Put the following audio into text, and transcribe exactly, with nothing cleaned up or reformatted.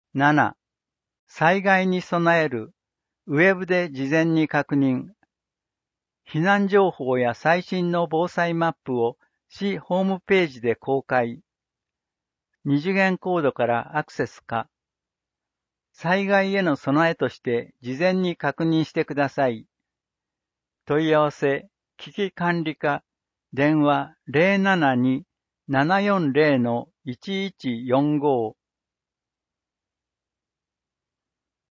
なな、災害に備える。ウェブで事前に確認。避難情報や最新の防災マップを市ホームページで公開。二次元コードからアクセス可。災害への備えとして事前に確認してください。問い合わせ、危機管理課、電話 ゼロななに ななよんゼロ のいちいちよんご